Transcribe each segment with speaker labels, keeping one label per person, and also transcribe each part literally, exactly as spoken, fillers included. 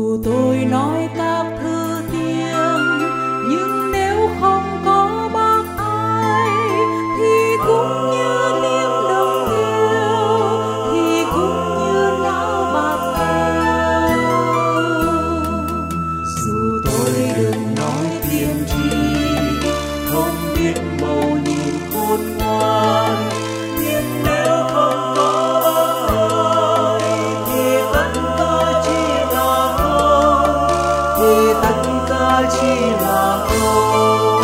Speaker 1: Dù tôi nói các thứ tiếng, nhưng nếu không có bác ai thì cũng như tiếng đồng kêu, thì cũng như não bạc kêu. Dù tôi đừng nói tiên tri, không biết màu nhìn khôn ngoan, nhưng nếu không có bác ai thì tất cả chỉ là không, thì tất cả chỉ là không.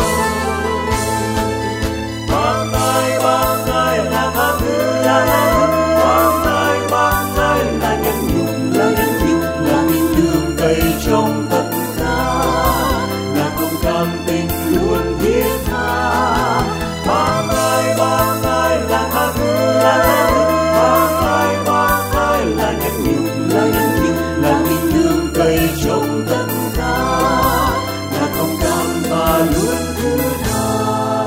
Speaker 1: Bác ơi, bác ơi là các thứ, bác ơi, bác ơi là nhân nhục, là nhân nhục, là tình thương đầy trong tất cả, là công cảm tình luôn thiết tha. Bác ơi, bác ơi là các thứ, bác ơi, bác ơi là nhân nhục, là nhân nhục, là tình thương đầy trong tất cả, là công cảm và luôn thứ tha.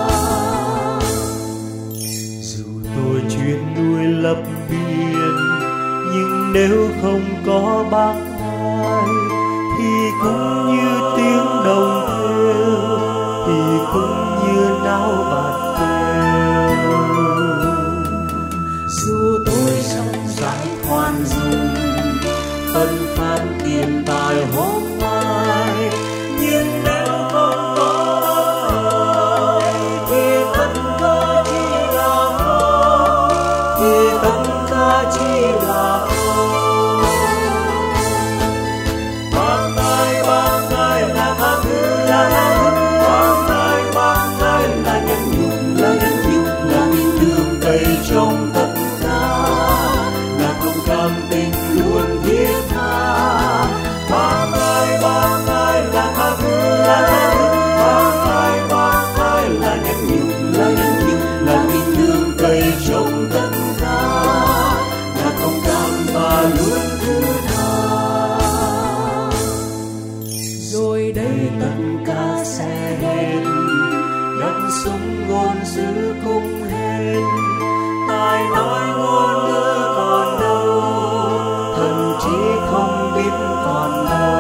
Speaker 1: Dù tôi chuyên nuôi lấp biển, nhưng nếu không có bác ai thì cũng như tiếng đồng kêu, thì cũng như não bạt kêu. Dù tôi rộng rãi khoan dung, phân phát tiền tài hôm mai, nhưng nếu không có ai thì tất cả chỉ là không, thì tất cả chỉ là không. Bác ơi, bác ơi là các thứ, bác ơi, bác ơi là nhân nhục, là nhân nhục, là tình thương đầy trong tất cả, là công cảm tình luôn thiết tha. Bác ơi, bác ơi là các thứ, bác ơi, bác ơi là nhân nhục, là nhân nhục, là tình thương đầy trong tất cả, là công cảm và luôn thứ tha. Rồi đây tất cả sẽ hết, gắn súng ngôn giữ cũng hết, tai nói ngôn ngữ còn đâu, thậm chí không biết còn đâu.